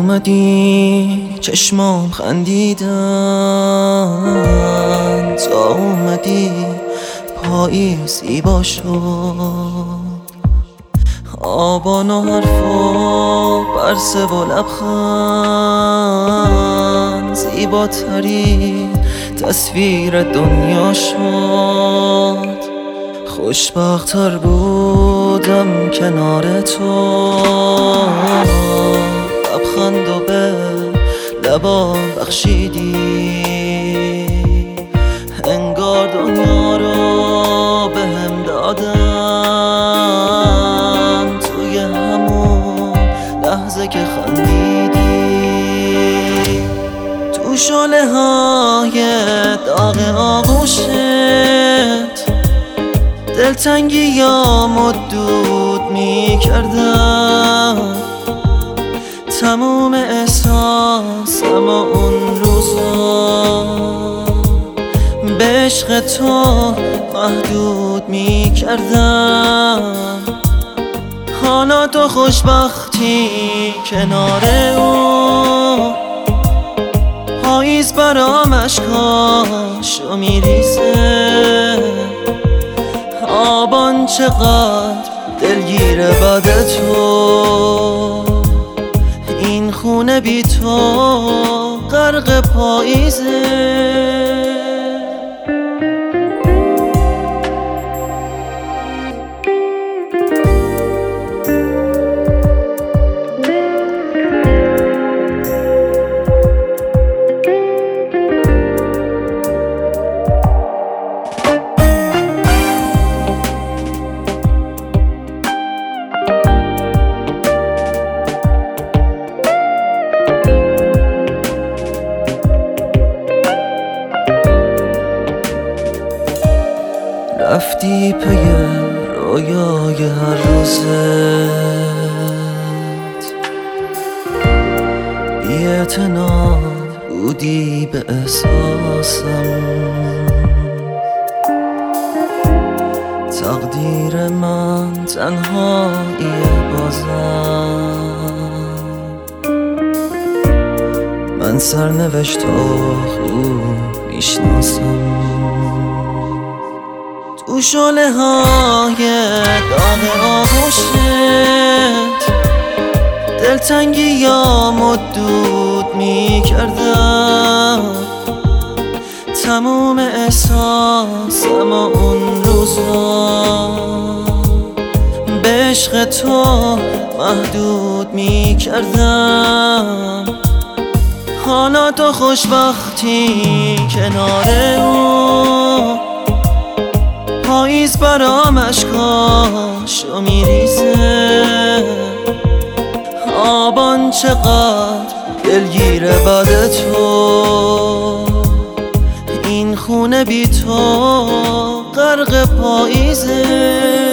اومدی چشمام خندیدن، تا اومدی پاییز زیبا شد. آبان و حرفا برسه و لبخند، زیباترین تصویر دنیا شد. خوشبخت‌تر بودم کنار تو، لبخند و به لبام بخشیدی، انگار دنیا رو بهم دادن توی همون لحظه که خندیدی. تو شعله های داغ آغوشت دلتنگیامو دود میکردم، تموم احساسم اون روزا به عشق تو محدود میکردم. حالا تو خوشبختی کنار اون، پاییز برام اشکاشو میریزه. آبان چقدر دلگیره بعد تو، این خونه بی تو غرق پاییزه. رفتی پی رویای هر روزت، بی‌اعتنا بودی به احساسم. تقدیر من تنهاییه بازم، من سرنوشت خوب میشناسم. تو شعله های داغ آغوشت دلتنگیامو دود میکردم، تموم احساسم اون روزا به عشق تو محدود میکردم. حالا تو خوشبختی کنار اون، پاییز برام اشکاشو میریزه. آبان چقدر دلگیره بعد تو، این خونه بی تو غرق پاییزه.